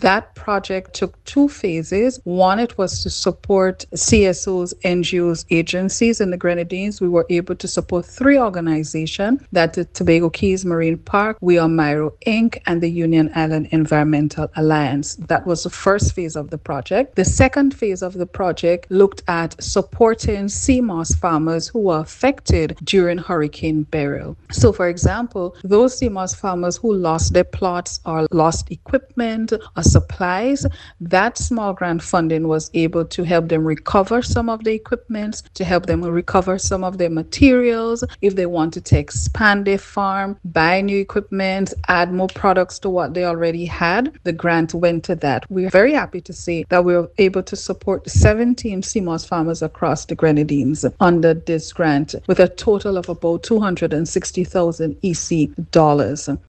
That project took two phases. One, it was to support CSOs, NGOs, agencies in the Grenadines. We were able to support three organizations, that the Tobago Cays Marine Park, We Are Myro Inc., and the Union Island Environmental Alliance. That was the first phase of the project. The second phase of the project looked at supporting sea moss farmers who were affected during Hurricane Beryl. So, for example, those sea moss farmers who lost their plots or lost equipment or supplies, that small grant funding was able to help them recover some of the equipment, to help them recover some of their materials. If they wanted to expand their farm, buy new equipment, add more products to what they already had, the grant went to that. We're very happy to say that we were able to support 17 sea moss farmers across the Grenadines under this grant with a total of about $260,000 EC dollars.